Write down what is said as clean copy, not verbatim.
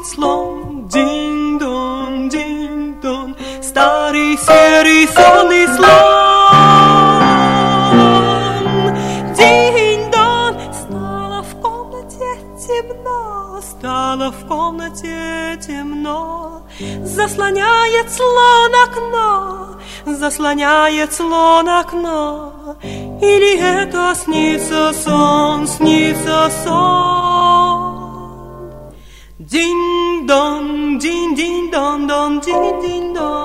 звонит слон. Динь-дон, динь-дон, старый серый сонный слон. Динь-дон, стало в комнате темно, стало в комнате темно. Заслоняет слон окно, заслоняет слон окно. Или это снится сон, снится сон. Динь-дон, динь-динь-дон-дон, динь-динь-дон.